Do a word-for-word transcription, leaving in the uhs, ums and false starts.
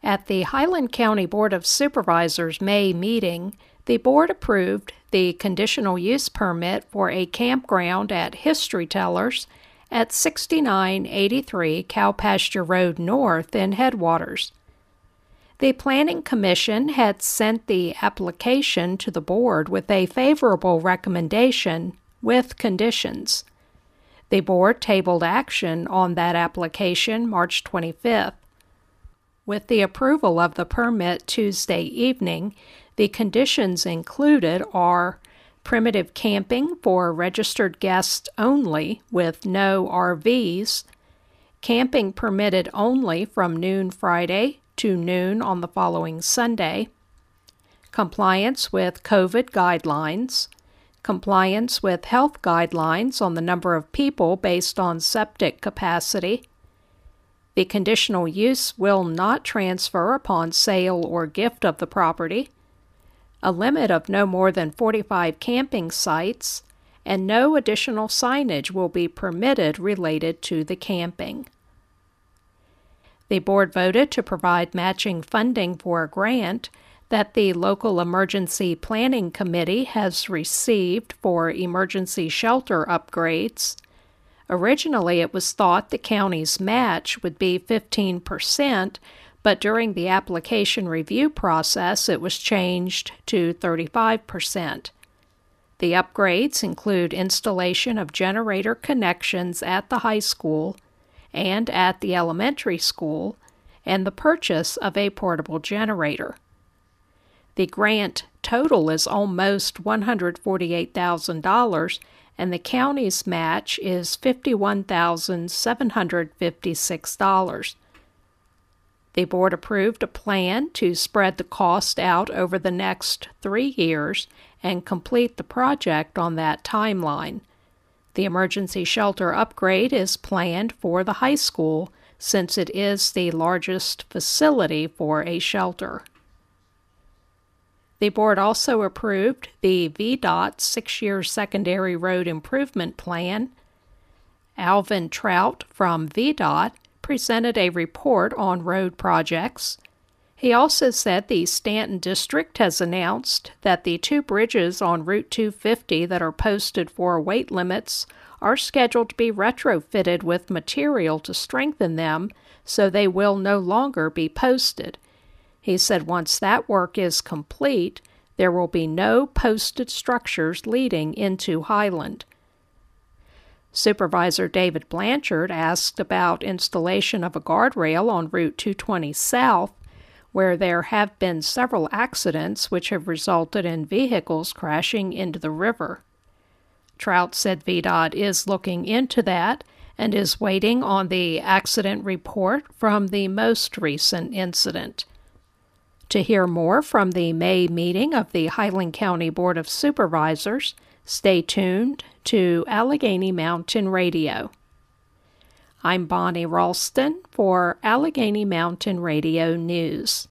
At the Highland County Board of Supervisors May meeting, the board approved the conditional use permit for a campground at History Tellers at sixty-nine eighty-three Cow Pasture Road North in Headwaters. The Planning Commission had sent the application to the board with a favorable recommendation with conditions. The board tabled action on that application March twenty-fifth. With the approval of the permit Tuesday evening, the conditions included are primitive camping for registered guests only with no R Vs, camping permitted only from noon Friday to noon on the following Sunday, compliance with COVID guidelines, compliance with health guidelines on the number of people based on septic capacity. The conditional use will not transfer upon sale or gift of the property, a limit of no more than forty-five camping sites, and no additional signage will be permitted related to the camping. The board voted to provide matching funding for a grant that the local emergency planning committee has received for emergency shelter upgrades. Originally, it was thought the county's match would be fifteen percent, but during the application review process, it was changed to thirty-five percent. The upgrades include installation of generator connections at the high school and at the elementary school, and the purchase of a portable generator. The grant total is almost one hundred forty-eight thousand dollars, and the county's match is fifty-one thousand seven hundred fifty-six dollars. The board approved a plan to spread the cost out over the next three years and complete the project on that timeline. The emergency shelter upgrade is planned for the high school since it is the largest facility for a shelter. The board also approved the V DOT six-year secondary road improvement plan. Alvin Trout from V DOT presented a report on road projects. He also said the Stanton District has announced that the two bridges on Route two fifty that are posted for weight limits are scheduled to be retrofitted with material to strengthen them, so they will no longer be posted. He said once that work is complete, there will be no posted structures leading into Highland. Supervisor David Blanchard asked about installation of a guardrail on Route two twenty South, where there have been several accidents which have resulted in vehicles crashing into the river. Trout said V DOT is looking into that and is waiting on the accident report from the most recent incident. To hear more from the May meeting of the Highland County Board of Supervisors, stay tuned to Allegheny Mountain Radio. I'm Bonnie Ralston for Allegheny Mountain Radio News.